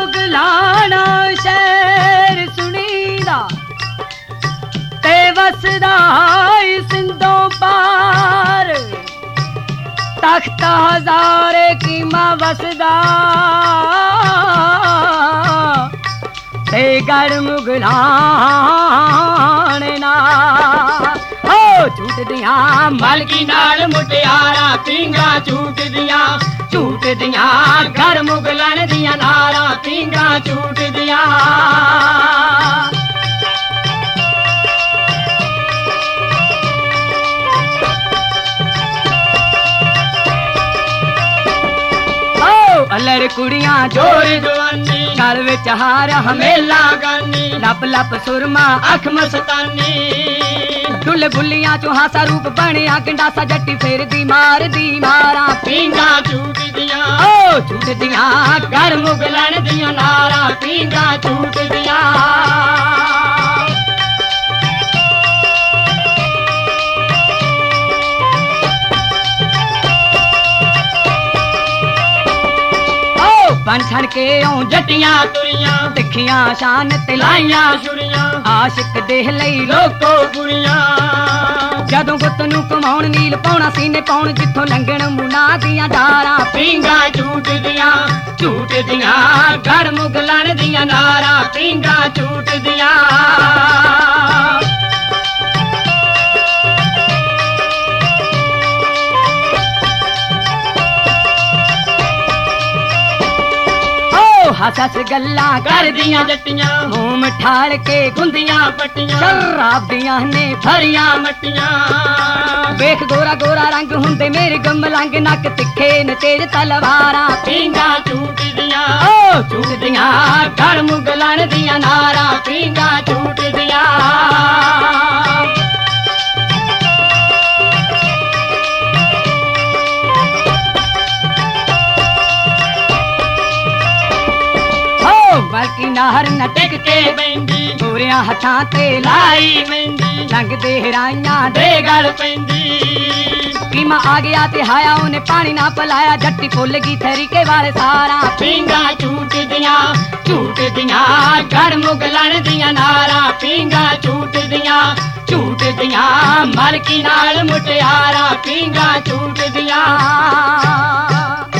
मुगलाना शहर सुनीदा ते वसदा सिंधों पार तख्त हजारे कीमा वसदा ते गढ़ मुगलाने ना हो झूठ दिया मलकी नाल मुटियारा पींगा झूठ दिया घर मुगलन दिया नारा पींगा झूठ दिया अलड़ कुड़ियां जोर जवानी गल विच हार हमेला गानी लप लप सुरमा अख मस्तानी डुल गुलियां चो हासा रूप बनिया गंडासा जट्टी फेर दी मारा पींगा झूठ दिया झूठ दिया घर मुगलन दिया नारा पींगा झूठ दिया बन छड़ के जटियां तुरियां दिखियां शान तिलाइयां छुरियां आशिक देह लई लोको बुरियां जदों गुत नू कमाउण नील पाउणा सीने पाउण जिथों लंघण मुना दियां डारा पींगा झूठ दिया घर मुगलन दियां नारा पींगा झूठ दिया हस गल्ला कर दियां जट्टियां मुंह मठाल के गुंदियां पट्टियां शराब दियां ने भरियां मट्टियां वेख गोरा गोरा रंग हुंदे मेरे गमलंग नक तिखे न तेज तलवारां पींगा झूठ दिया घर मुगलन दियां नारा पींगा झूठ दिया बल्कि नाहर न टिक के बेंदी पूरियां हथां ते लाई मेंदी लंघदे हिराइयां दे गल पेंदी कीमा आ गया ते हाया उन्हें पानी ना पलाया जट्टी फुल गई थेरी के वाले सारा पींगा झूठ दिया घर मुगलन दिया नारा पींगा झूठ दिया मलकी नाल मुटियारा पींगा झूठ दिया